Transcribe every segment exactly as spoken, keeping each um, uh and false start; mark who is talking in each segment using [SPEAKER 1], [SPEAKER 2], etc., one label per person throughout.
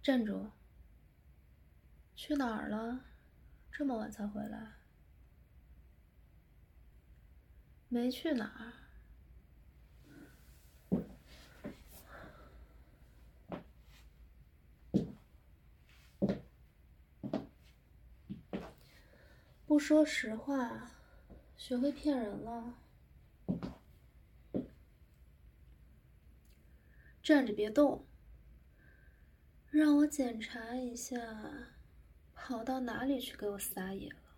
[SPEAKER 1] 站住！去哪儿了？这么晚才回来？没去哪儿。不说实话，学会骗人了。站着别动，让我检查一下，跑到哪里去给我撒野了？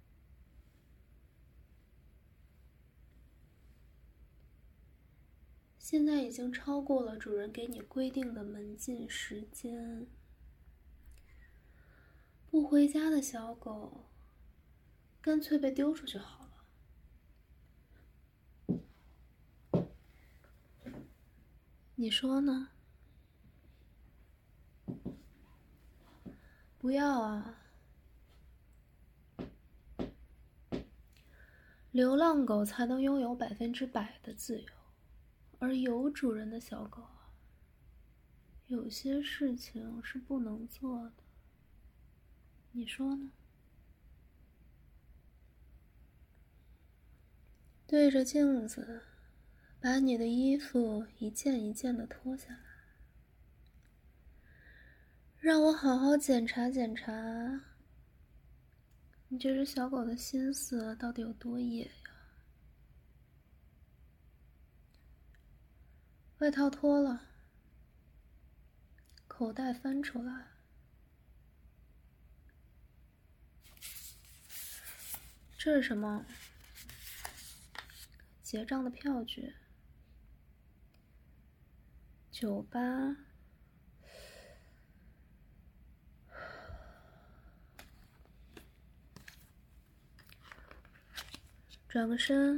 [SPEAKER 1] 现在已经超过了主人给你规定的门禁时间，不回家的小狗，干脆被丢出去好了。你说呢？不要啊！流浪狗才能拥有百分之百的自由，而有主人的小狗，有些事情是不能做的。你说呢？对着镜子，把你的衣服一件一件的脱下来，让我好好检查检查，你这只小狗的心思到底有多野呀？外套脱了，口袋翻出来，这是什么？结账的票据。酒吧。转个身。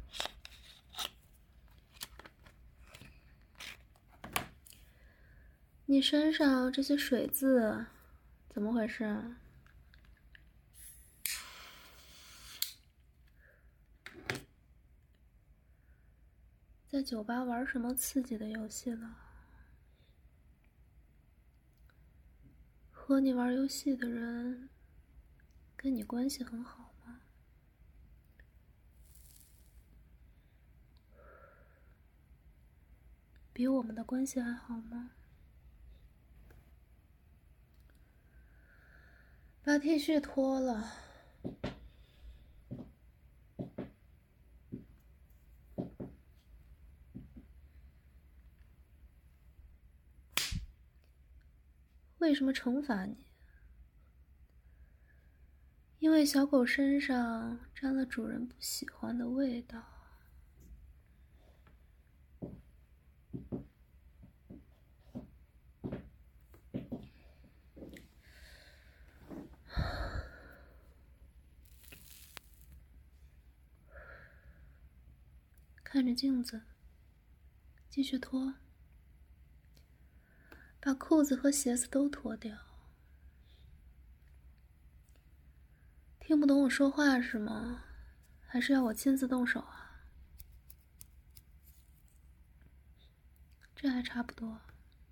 [SPEAKER 1] 你身上这些水渍怎么回事？在酒吧玩什么刺激的游戏了？和你玩游戏的人跟你关系很好吗？比我们的关系还好吗？把 T 恤脱了。为什么惩罚你？因为小狗身上沾了主人不喜欢的味道。看着镜子，继续脱，把裤子和鞋子都脱掉。听不懂我说话是吗？还是要我亲自动手啊？这还差不多。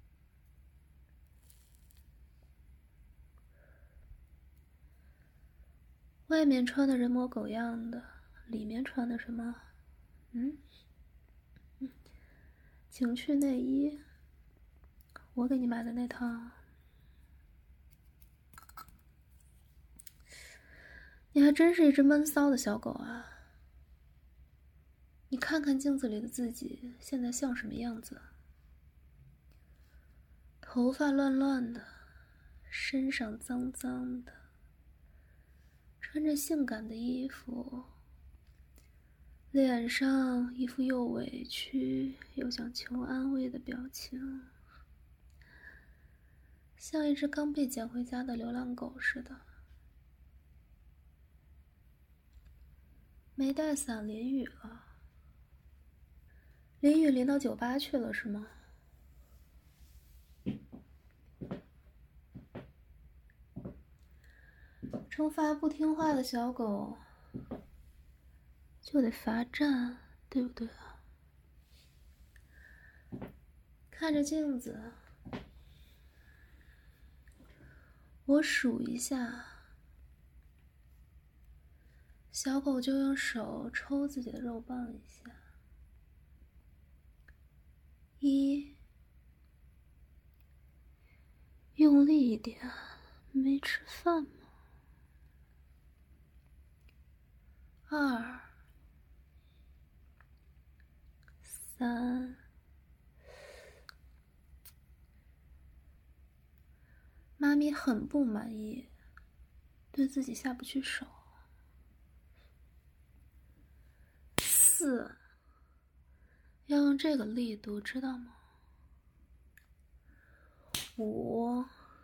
[SPEAKER 1] 外面穿的人模狗样的，里面穿的什么？嗯？嗯，情趣内衣，我给你买的那套。你还真是一只闷骚的小狗啊！你看看镜子里的自己，现在像什么样子？头发乱乱的，身上脏脏的，穿着性感的衣服，脸上一副又委屈又想求安慰的表情，像一只刚被捡回家的流浪狗似的。没带伞，淋雨了。淋雨淋到酒吧去了是吗？惩罚不听话的小狗就得罚站，对不对啊？看着镜子， 我数一下，小狗就用手抽自己的肉棒一下。一，用力一点，没吃饭吗？二，三，妈咪很不满意，对自己下不去手。四，要用这个力度，知道吗？五，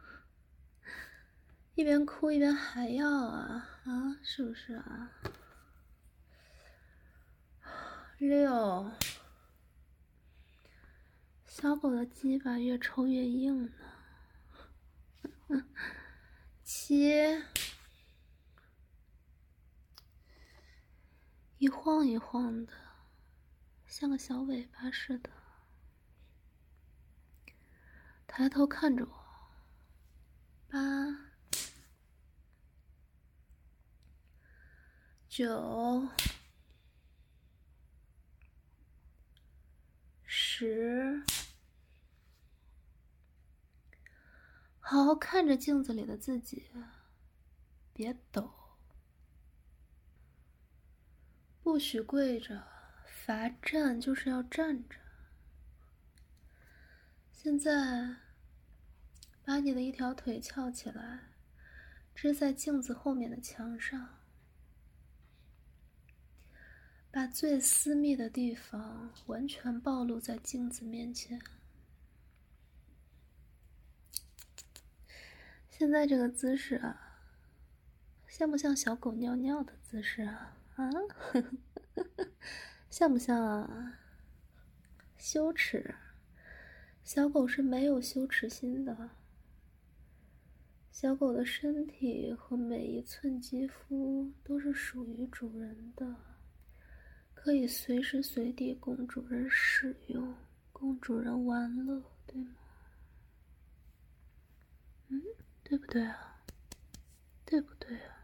[SPEAKER 1] 一边哭一边还要啊啊，是不是啊？六，小狗的鸡巴越抽越硬呢。七，一晃一晃的，像个小尾巴似的，抬头看着我。八，九，十，好好看着镜子里的自己，别抖，不许跪着，罚站就是要站着。现在，把你的一条腿翘起来，支在镜子后面的墙上，把最私密的地方完全暴露在镜子面前。现在这个姿势啊，像不像小狗尿尿的姿势啊？啊，像不像啊？羞耻，小狗是没有羞耻心的。小狗的身体和每一寸肌肤都是属于主人的，可以随时随地供主人使用，供主人玩乐，对吗？嗯，对不对啊？对不对啊？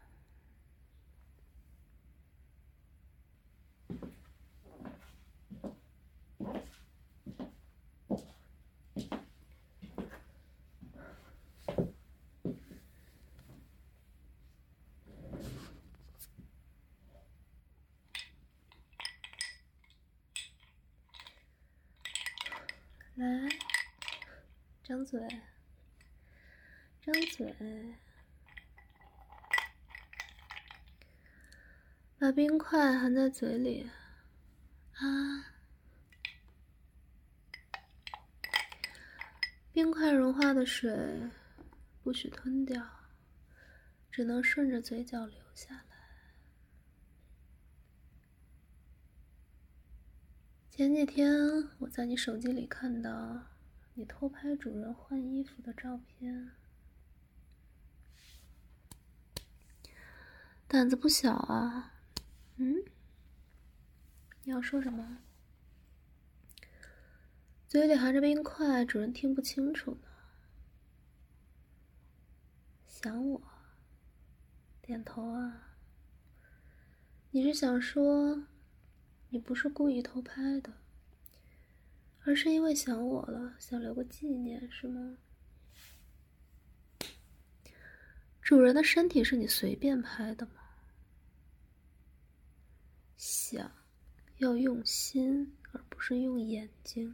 [SPEAKER 1] 来，张嘴，张嘴，把冰块含在嘴里，啊！冰块融化的水不许吞掉，只能顺着嘴角流下来。前几天我在你手机里看到你偷拍主人换衣服的照片，胆子不小啊。嗯，你要说什么？嘴里含着冰块，主人听不清楚呢。想我？点头啊。你是想说你不是故意偷拍的，而是因为想我了，想留个纪念，是吗？主人的身体是你随便拍的吗？想要用心，而不是用眼睛。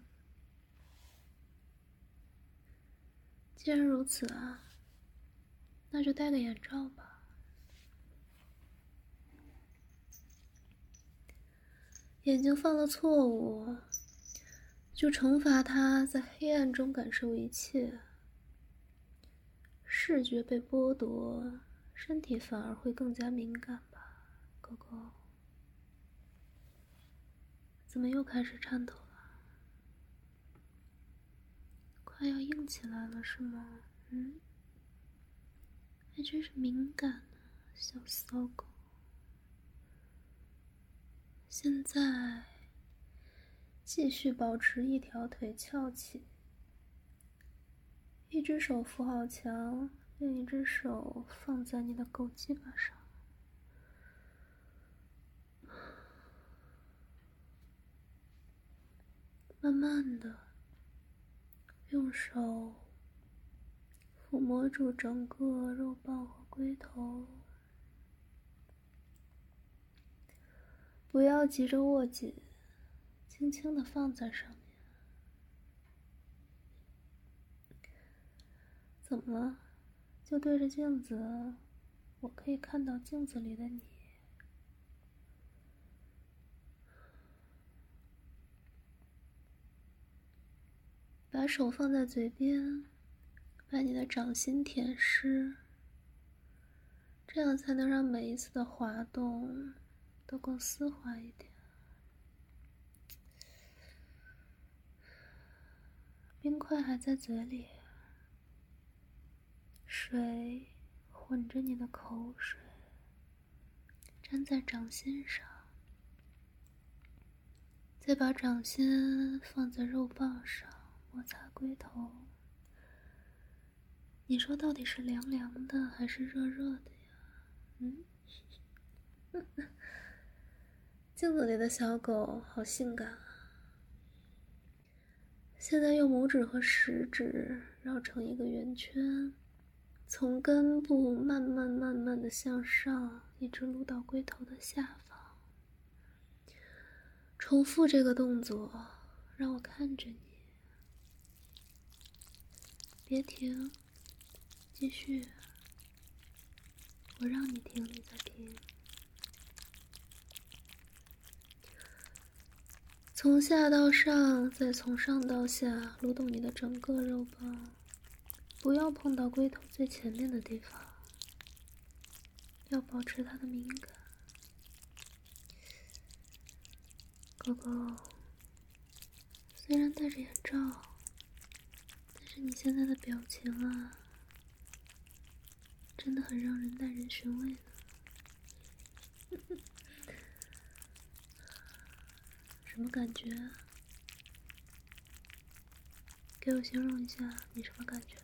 [SPEAKER 1] 既然如此啊，那就戴个眼罩吧。眼睛犯了错误，就惩罚他在黑暗中感受一切。视觉被剥夺，身体反而会更加敏感吧，狗狗。怎么又开始颤抖了？快要硬起来了是吗？嗯，还真是敏感呢，小骚狗。现在继续保持一条腿翘起，一只手扶好墙， 另一只手放在你的狗鸡巴上，慢慢的用手抚摸住整个肉棒和龟头，不要急着握紧，轻轻的放在上面。怎么了？就对着镜子，我可以看到镜子里的你。把手放在嘴边，把你的掌心舔湿，这样才能让每一次的滑动都更丝滑一点。冰块还在嘴里，水混着你的口水，粘在掌心上。再把掌心放在肉棒上，摩擦龟头。你说到底是凉凉的还是热热的呀？嗯？镜子里的小狗好性感啊！现在用拇指和食指绕成一个圆圈，从根部慢慢慢慢的向上，一直撸到龟头的下方。重复这个动作，让我看着你，别停，继续。我让你停，你再停。从下到上，再从上到下，撸动你的整个肉棒，不要碰到龟头最前面的地方，要保持它的敏感。狗狗，虽然戴着眼罩，但是你现在的表情啊，真的很让人耐人寻味呢。什么感觉？给我形容一下，你什么感觉？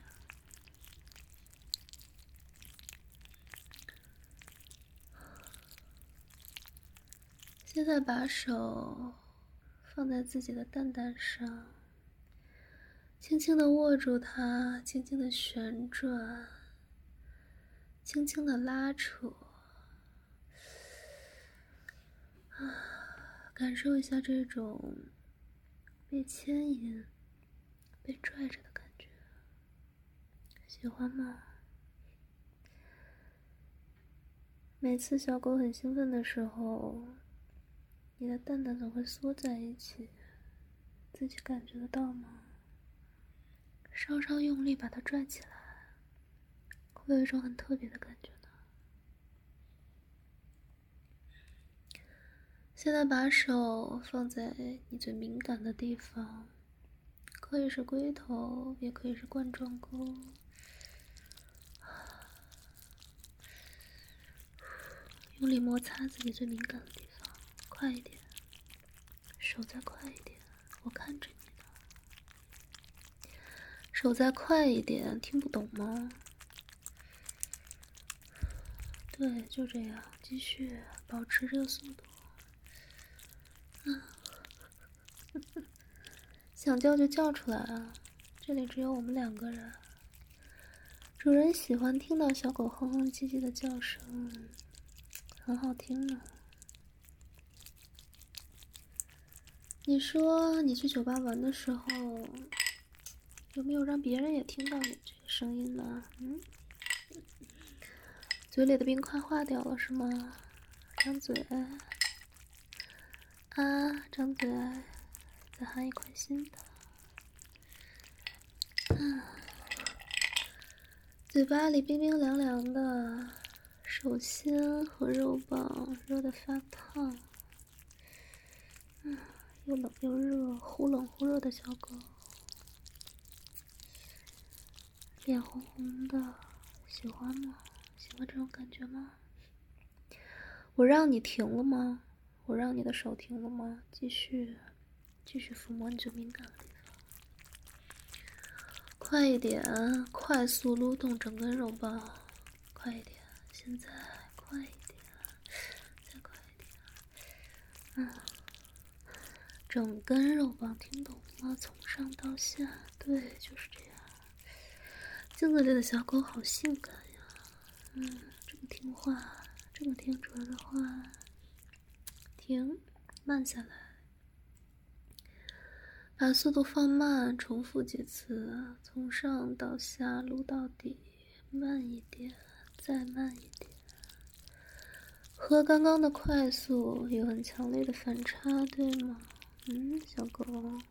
[SPEAKER 1] 现在把手放在自己的蛋蛋上，轻轻地握住它，轻轻地旋转，轻轻地拉扯，感受一下这种被牵引、被拽着的感觉，喜欢吗？每次小狗很兴奋的时候，你的蛋蛋总会缩在一起，自己感觉得到吗？稍稍用力把它拽起来，会有一种很特别的感觉呢。现在把手放在你最敏感的地方，可以是龟头，也可以是冠状沟。用力摩擦自己最敏感的地方，快一点，手再快一点，我看着你呢。手再快一点，听不懂吗？对，就这样，继续保持这个速度。啊，想叫就叫出来啊！这里只有我们两个人。主人喜欢听到小狗哼哼唧唧的叫声，很好听呢。你说你去酒吧玩的时候，有没有让别人也听到你这个声音呢？嗯，嘴里的冰块化掉了是吗？张嘴，啊，张嘴，再含一块新的。嗯，嘴巴里冰冰凉凉的，手心和肉棒热得发烫。嗯，又冷又热，忽冷忽热的小狗，脸红红的，喜欢吗？喜欢这种感觉吗？我让你停了吗？我让你的手停了吗？继续，继续抚摸你最敏感的地方。 快一点，快速撸动整根肉棒，快一点，现在快一点，再快一点。嗯，整根肉棒，听懂吗？从上到下，对，就是这样。镜子里的小狗好性感呀，嗯，这么听话，这么听着的话，停，慢下来。把速度放慢，重复几次，从上到下撸到底，慢一点，再慢一点。和刚刚的快速有很强烈的反差，对吗？嗯，小狗，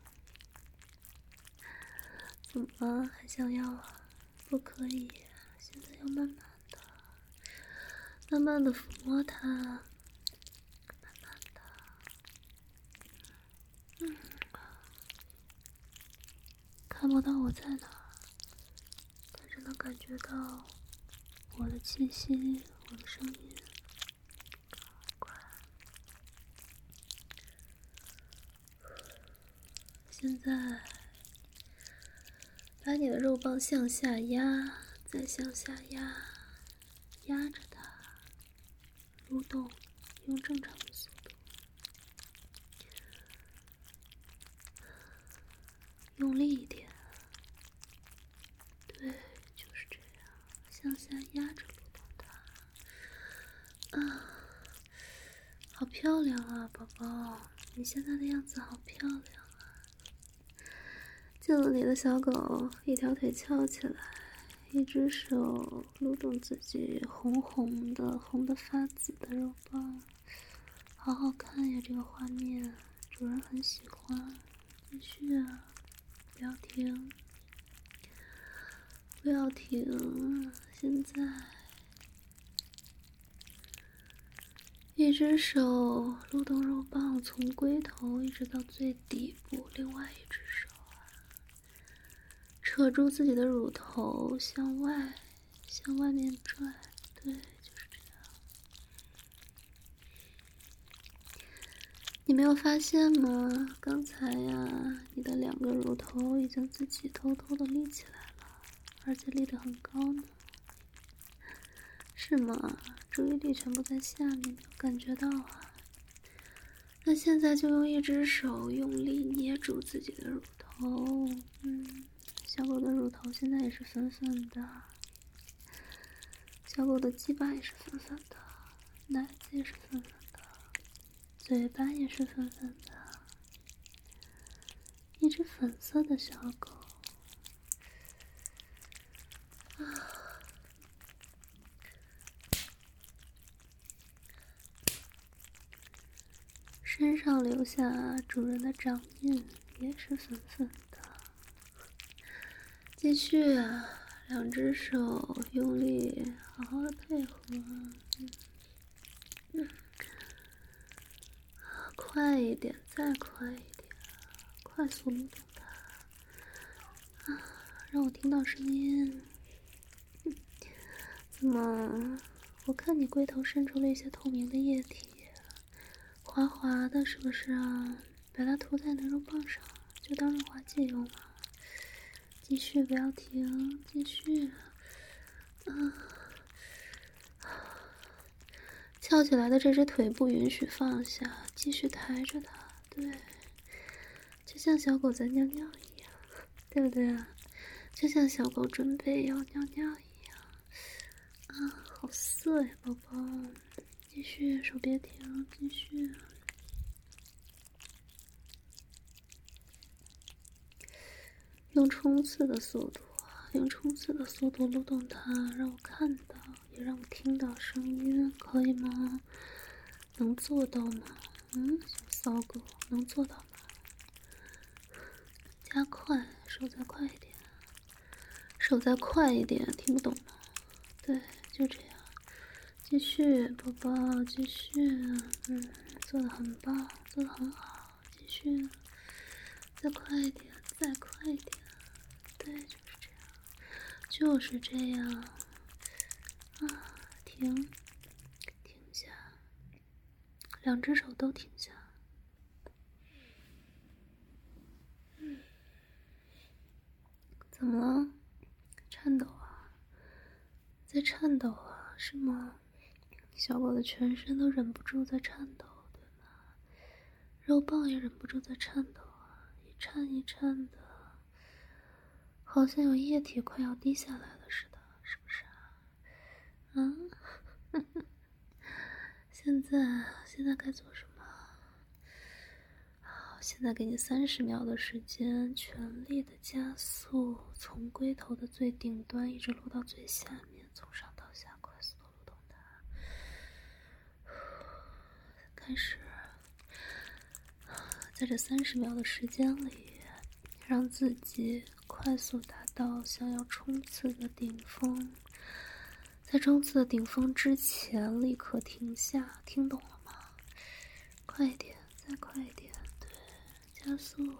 [SPEAKER 1] 怎么了？还想要啊？不可以，现在要慢慢的，慢慢的抚摸它，慢慢的，嗯。看不到我在哪儿，但是能感觉到我的气息，我的声音。快，现在把你的肉棒向下压，再向下压，压着它，蠕动，用正常的速度，用力一点。对，就是这样，向下压着蠕动它。啊，好漂亮啊，宝宝，你现在的样子好漂亮啊！镜子里的小狗一条腿翘起来，一只手撸动自己红红的、红得发紫的肉棒，好好看呀！这个画面，主人很喜欢。继续啊，不要停，不要停！现在，一只手撸动肉棒从龟头一直到最底部，另外一只手扯住自己的乳头，向外，向外面拽，对，就是这样。你没有发现吗？刚才呀，你的两个乳头已经自己偷偷的立起来了，而且立得很高呢。是吗？注意力全部在下面，没有感觉到啊？那现在就用一只手用力捏住自己的乳头，嗯。小狗的乳头现在也是粉粉的，小狗的鸡巴也是粉粉的，奶子也是粉粉的，嘴巴也是粉粉的，一只粉色的小狗啊，身上留下主人的掌印也是粉粉的。继续啊，两只手用力，好好的配合。嗯嗯，快一点，再快一点，快速撸动它。啊，让我听到声音。嗯，怎么？我看你龟头渗出了一些透明的液体，滑滑的，是不是啊？把它涂在你的肉棒上，就当润滑剂用了。继续，不要停，继续。啊，翘起来的这只腿不允许放下，继续抬着它。对，就像小狗在尿尿一样，对不对啊？就像小狗准备要尿尿一样。啊，好色呀，宝宝！继续，手别停，继续。用冲刺的速度，用冲刺的速度撸动它，让我看到，也让我听到声音，可以吗？能做到吗？嗯，小骚狗，能做到吗？加快，手再快一点，手再快一点，听不懂吗？对，就这样，继续，宝宝，继续，嗯，做得很棒，做得很好，继续，再快一点，再快一点。对，就是这样，就是这样。啊，停，停下，两只手都停下。嗯，走， 怎么了？颤抖啊？在颤抖啊？是吗？小狗的全身都忍不住在颤抖，对吗？肉棒也忍不住在颤抖啊，一颤一颤的，好像有液体快要滴下来了似的，是不是啊？嗯，现在现在该做什么？好，现在给你三十秒的时间，全力的加速，从龟头的最顶端一直撸到最下面，从上到下快速的撸动它。开始，在这三十秒的时间里，让自己快速达到想要冲刺的顶峰。在冲刺的顶峰之前，立刻停下，听懂了吗？快一点，再快一点，对，加速，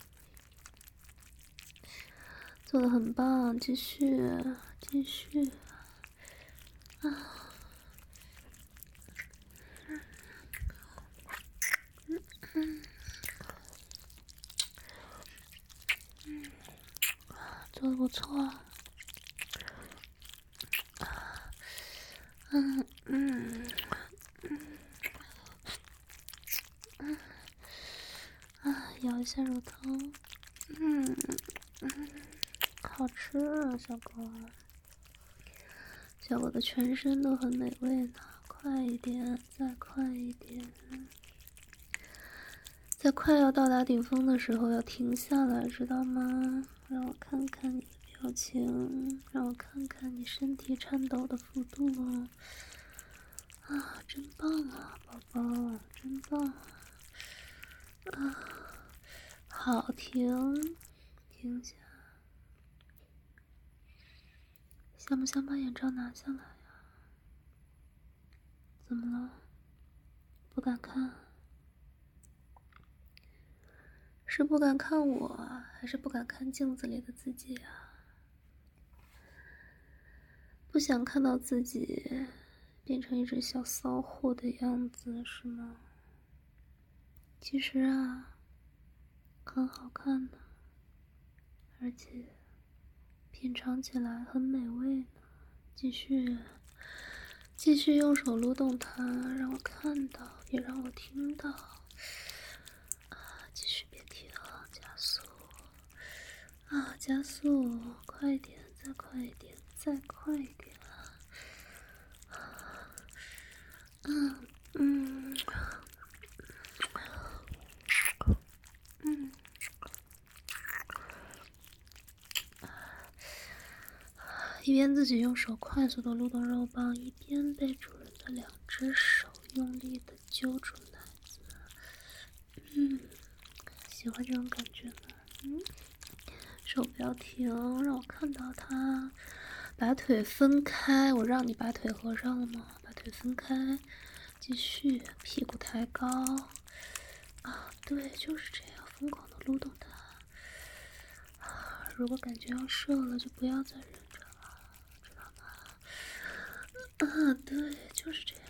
[SPEAKER 1] 做得很棒，继续，继续，啊。嗯嗯，做得不错。嗯嗯嗯嗯啊，咬一下乳头。嗯嗯，好吃啊，小狗。小狗的全身都很美味呢。快一点，再快一点。在快要到达顶峰的时候要停下来，知道吗？让我看看你的表情，让我看看你身体颤抖的幅度哦。啊，真棒啊，宝宝，真棒啊！啊，好，停，停下。想不想把眼罩拿下来呀？怎么了？不敢看？是不敢看我，还是不敢看镜子里的自己啊？不想看到自己变成一只小骚货的样子，是吗？其实啊，很好看的，而且品尝起来很美味呢。继续，继续用手撸动它，让我看到，也让我听到。啊，继续别停，加速。啊，加速，快一点，再快一点，再快一点。嗯嗯嗯，一边自己用手快速的撸动肉棒，一边被主人的两只手用力的揪住奶子。嗯，喜欢这种感觉吗？嗯，手不要停，让我看到它。把腿分开，我让你把腿合上了吗？把腿分开，继续，屁股抬高。啊，对，就是这样，疯狂的撸动它。啊，如果感觉要射了，就不要再忍着了，知道吗？啊，对，就是这样。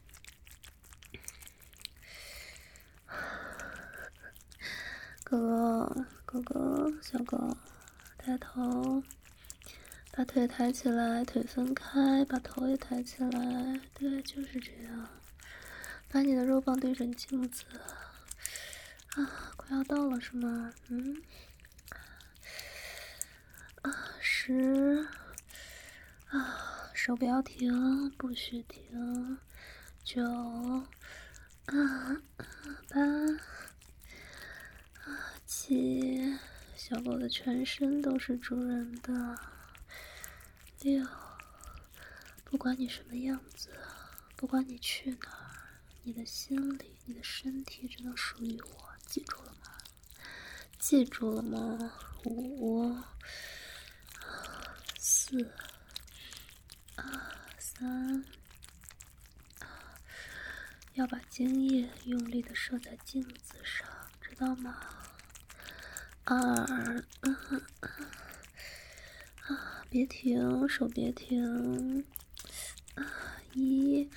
[SPEAKER 1] 哥哥，哥哥，小狗，抬头，把腿抬起来，腿分开，把头也抬起来。对，就是这样。把你的肉棒对准镜子。啊，快要到了是吗？嗯。啊，十。啊，手不要停，不许停。九。啊，八。啊，七。小狗的全身都是主人的。六。不管你什么样子，不管你去哪儿，你的心里，你的身体只能属于我，记住了吗？记住了吗？五。四。啊，三。要把精液用力的射在镜子上，知道吗？二。啊，别停，手别停。啊，一。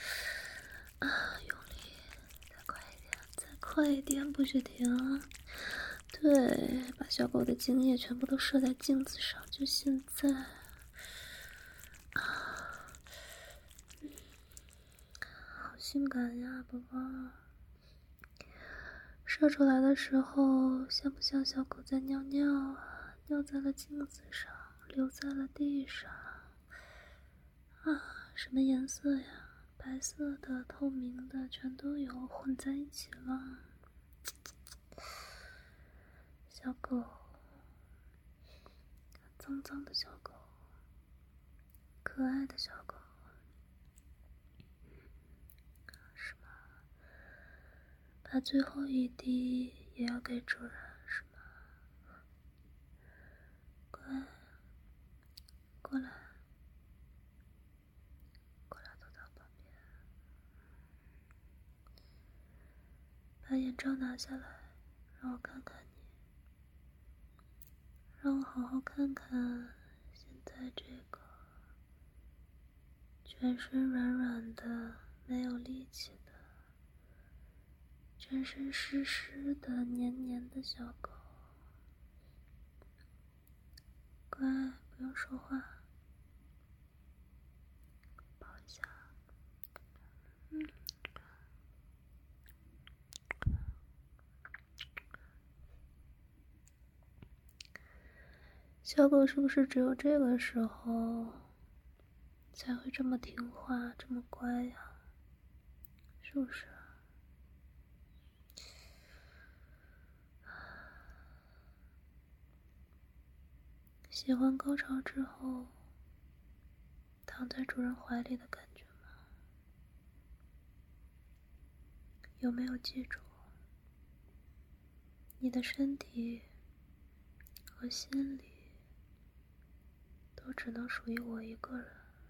[SPEAKER 1] 啊，用力，再快一点，再快一点，不许停。对， 对，把小狗的精液全部都射在镜子上，就现在。啊，好性感呀，宝宝。射出来的时候，像不像小狗在尿尿啊？尿在了镜子上，流在了地上。啊，什么颜色呀？白色的、透明的，全都有，混在一起了。小狗，脏脏的小狗，可爱的小狗，是吗？把最后一滴也要给主人，是吗？乖，过来，过来，坐到旁边，把眼罩拿下来，让我看看你，让我好好看看现在这个全身软软的、没有力气的、全身湿湿的、黏黏的小狗。乖，不用说话，抱一下。嗯。小狗是不是只有这个时候才会这么听话，这么乖呀？是不是？喜欢高潮之后躺在主人怀里的感觉吗？有没有记住，你的身体和心里都只能属于我一个人？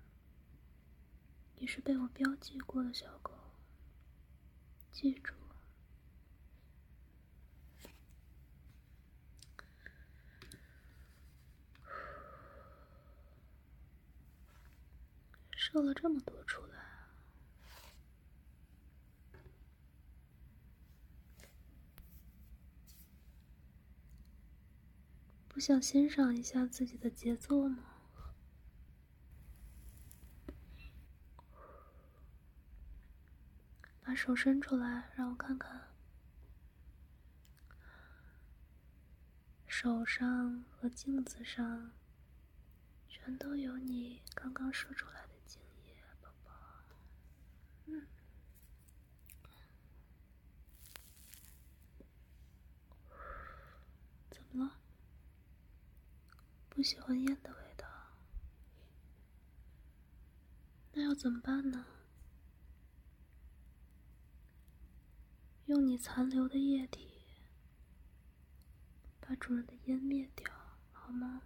[SPEAKER 1] 你是被我标记过的小狗，记住。射了这么多出来，不想欣赏一下自己的节奏吗？把手伸出来，让我看看。手上和镜子上全都有你刚刚射出来的精液，宝宝。嗯。怎么了？不喜欢烟的味道？那要怎么办呢？用你残留的液体把主人的烟灭掉，好吗？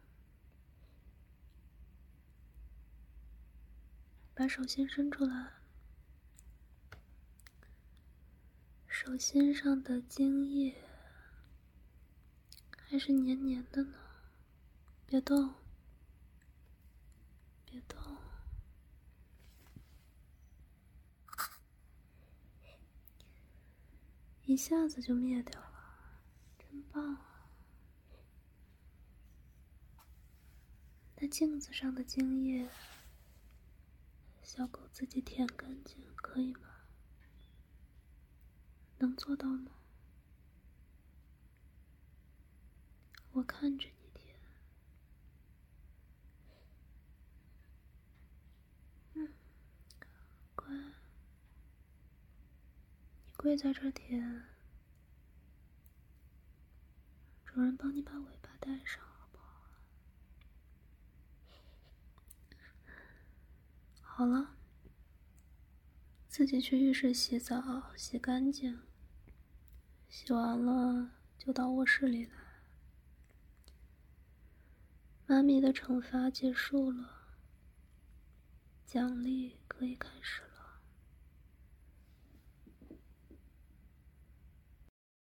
[SPEAKER 1] 把手心伸出来，手心上的精液还是黏黏的呢，别动，别动。一下子就灭掉了，真棒啊！那镜子上的精液，小狗自己舔干净，可以吗？能做到吗？我看着你舔。嗯，乖。你跪在这舔，主人帮你把尾巴带上，好不好？好了，自己去浴室洗澡，洗干净。洗完了就到卧室里来。妈咪的惩罚结束了，奖励可以开始了。